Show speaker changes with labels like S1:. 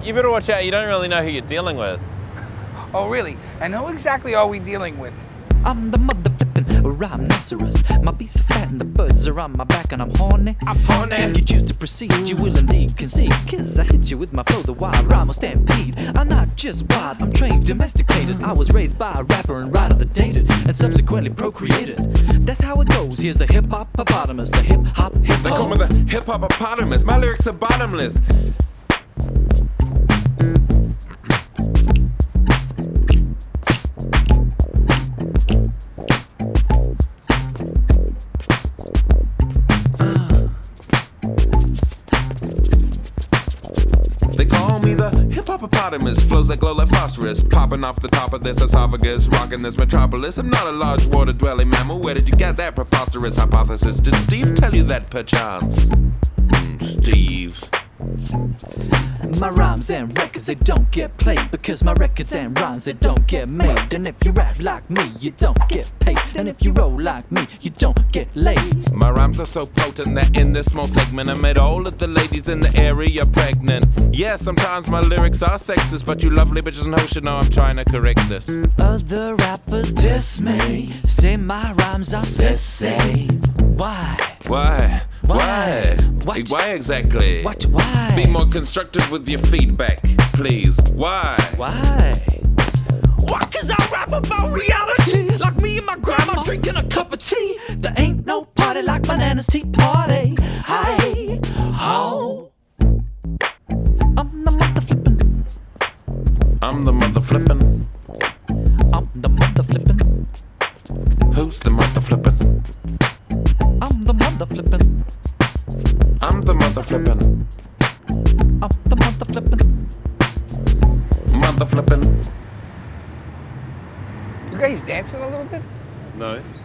S1: You better watch out, you don't really know who you're dealing with.
S2: Oh, really? And who exactly are we dealing with?
S3: I'm the mother flippin' rhinoceros. My beats are fat and the birds are on my back and I'm horny. If you choose to proceed, you will indeed concede. Cause I hit you with my flow, the wild rhyme will stampede. I'm not just wild, I'm trained, domesticated. I was raised by a rapper and writer that dated and subsequently procreated. That's how it goes, here's the hip-hop-opotamus. The hip-hop.
S4: They call me the hip-hop-opotamus. My lyrics are bottomless. They call me the hip-hop-opotamus. Flows that glow like phosphorus. Popping off the top of this esophagus. Rocking this metropolis. I'm not a large water-dwelling mammal. Where did you get that preposterous hypothesis? Did Steve tell you that perchance? Steve.
S3: My rhymes and records, they don't get played. Because my records and rhymes, they don't get made. And if you rap like me, you don't get paid. And if you roll like me, you don't get laid.
S4: My rhymes are so potent that in this small segment I made all of the ladies in the area pregnant. Yeah, sometimes my lyrics are sexist, but you lovely bitches know should know I'm trying to correct this.
S3: Other rappers diss me, say my rhymes are sexy. Why?
S4: Why?
S3: Why?
S4: Why? Why exactly?
S3: What? Why?
S4: Be more constructive with your feedback, please. Why?
S3: Why? Why? Cause I rap about reality. Like me and my grandma drinking a cup of tea. There ain't no party like Bananas Tea Party. Hi, ho. I'm the mother flippin'.
S4: I'm the mother flippin'.
S3: I'm the mother flippin'.
S4: Who's the mother flippin'?
S3: I'm the mother flippin'.
S4: I'm the mother flippin'.
S3: I'm the mother flippin'.
S4: Mother flippin'.
S2: You guys dancing a little bit?
S1: No.